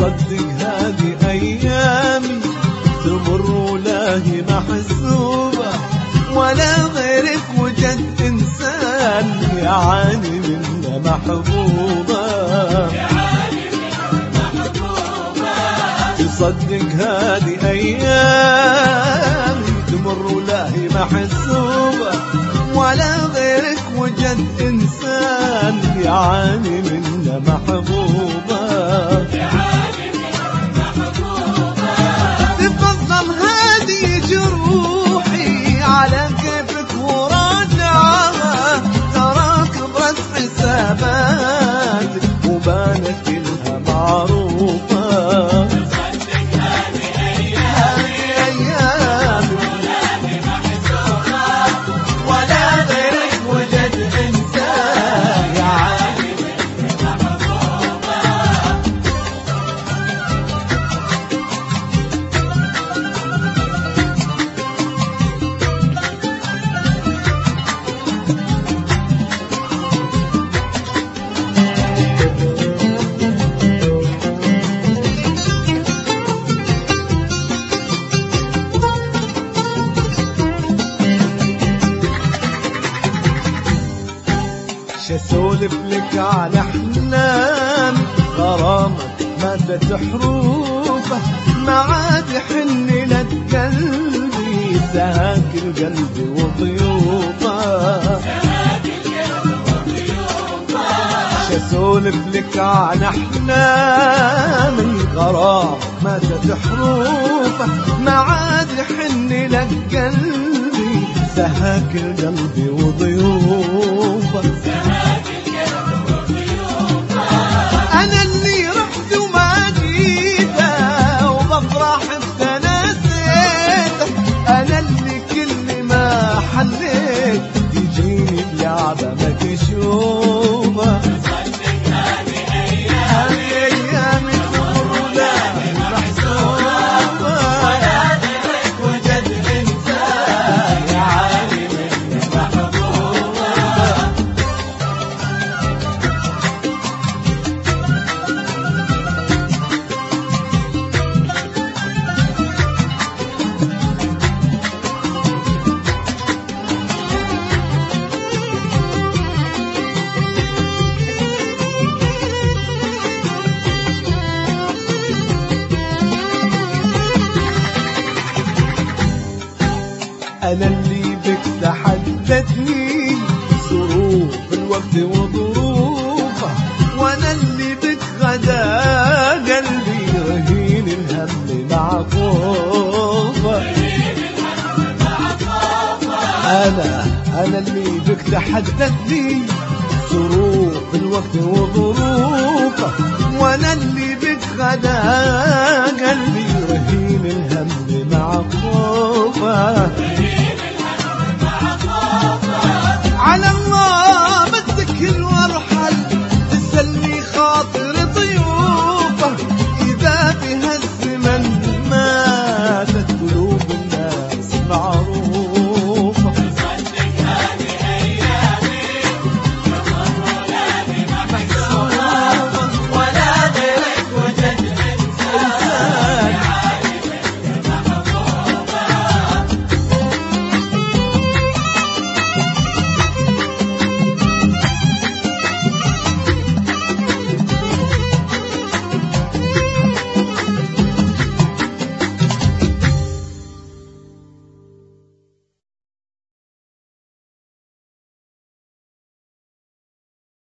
تصدق هذه أيامي تمر ولا هي محسوبة، ولا غيرك وجد إنسان يعاني منا محبوبة. تصدق هذه أيامي تمر ولا هي محسوبة، ولا غيرك وجد إنسان يعاني منا محبوبة. تفضل هذه جروحي على كيفك وراجعها، تراك برس حساباتك وبانت كلها معروفة. شسولف لك على أحلام غرامك ماتت حروفه، ما عاد يحن لك قلبي ساكن قلبي وضيوفه. شسولف لك على أحلام غرامك ماتت حروفه، ما عاد يحن لك قلبي سهاك قلبي وضيوفه. أنا اللي رحت وما جيته وبفرح بتناسيته، أنا اللي كل ما حليت تجيني بلعبة ما تشوفه. أيامي تمر ولا هي محسوبة، ولا غيرك وجد إنسان يعاني مني محبوبة. أنا اللي بك تحدثني ظروف الوقت وظروفه، وأنا اللي بك غدا قلبي رهين الهم مع خوفه. أنا اللي بك تحدثني ظروف الوقت وظروفه، وأنا اللي بك غدا قلبي رهين الهم مع خوفه.